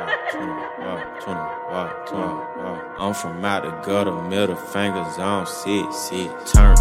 I'm from out the gutter, middle fingers on six. Turn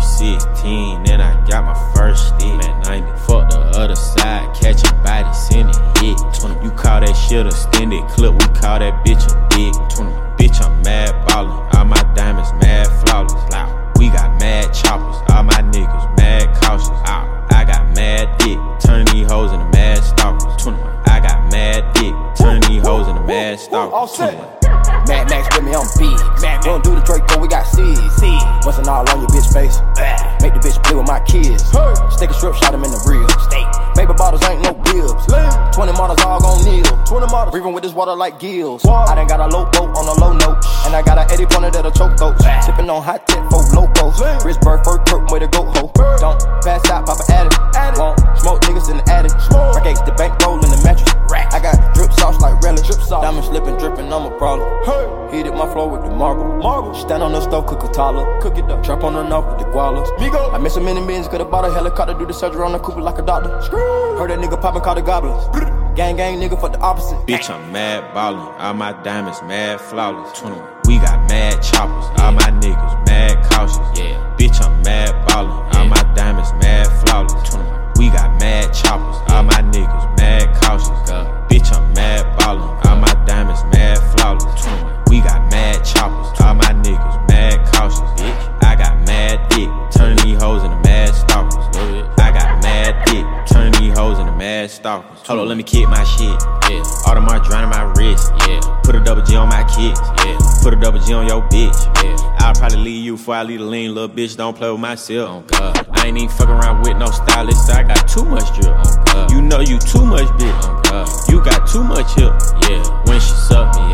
16, then I got my first stick. Man, 90, fuck the other side, catch a body, send it hit. 20, you call that shit a extended clip, we call that bitch a dick. 20, bitch, I'm mad ballin', all my diamonds mad flawless. We got mad choppers, all my niggas mad cautious. I got mad dick, turning these hoes into mad stalkers. 21, I got mad dick, turning these hoes into mad stalkers. 21. Mad Max with me, I'm big. We don't do the Draco, we got seeds. Bustin' all on your bitch face. Make the bitch play with my kids. Stick a strip, shot him in the real. Baby bottles ain't no bills. 20 models all gon' kneel. Breathing with this water like gills. I done got a low boat on a low note. And I got a 80 pointer that'll choke goats. Sippin' on hot tip for locos. Rich bird, fur, perp, way to go, ho. Don't pass out, pop an addict. Won't smoke niggas in the attic. Rack X, the bank roll in the mattress. I got drip sauce like relish. Diamond slippin', drippin', I'm a problem. Heated my floor with the marble. Stand on the stove, cook a toddler. Cook it up. Trap on the knob with the gualas. I miss a many millions, coulda bought a helicopter, do the surgery on the Cooper like a doctor. Heard that nigga poppin', call the gobblers. Gang, nigga, fuck the opposite. Bitch, I'm mad ballin', all my diamonds mad flawless. 21, we got mad choppers, all my niggas mad cautious. Bitch, I'm mad ballin', all my diamonds mad flawless. 21, we got mad choppers, all my niggas mad cautious. Bitch, I'm mad ballin', all my diamonds mad flawless. 21, we got mad choppers, all my niggas mad cautious. Bitch, I got mad dick, turning these hoes into mad stalkers. I got mad dick, turning these hoes into mad stalkers. Hold on, let me kick my shit. Audemars drowning my wrist. Put a double G on my kicks. Put a double G on your bitch. I'll probably leave you before I leave the lean, little bitch. Don't play with myself. Oh God, I ain't even fucking around with no stylist. I got too much drip. Oh God, you know you too much bitch. Oh God, you got too much hip. When she suck me,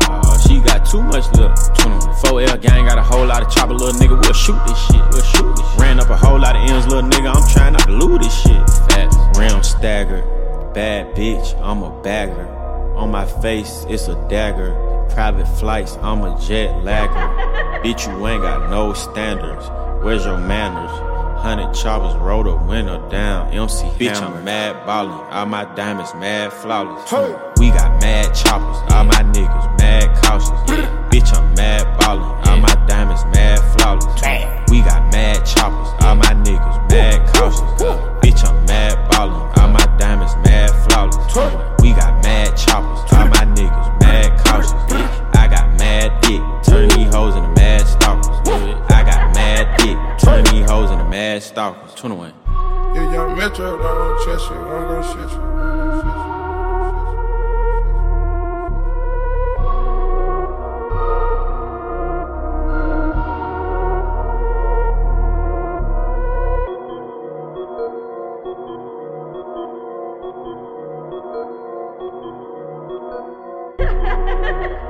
she got too much lip. 4L gang got a whole lot of chopper, little nigga. We'll shoot this shit. Ran up a whole lot of M's, little nigga. I'm trying not to lose this shit. Fat rim stagger. Bad bitch, I'm a bagger. On my face, it's a dagger. Private flights, I'm a jet lagger. Bitch, you ain't got no standards. Where's your manners? 100 choppers, roll the window down. MC bitch, Hammer. I'm mad ballin', all my diamonds mad flawless. We got mad choppers, all my niggas mad cautious. Bitch, I'm mad ballin', all my diamonds mad flawless. We got mad choppers, all my niggas mad cautious. Bitch, I'm mad ballin', all my diamonds mad flawless. We got mad choppers, all my niggas mad cautious. I got mad dick, turning these hoes into mad stalkers. I got mad dick, turning these hoes into mad stalkers. 21. Yeah, young Metro, don't trust you, I'm gon' shit you. Ha ha ha ha!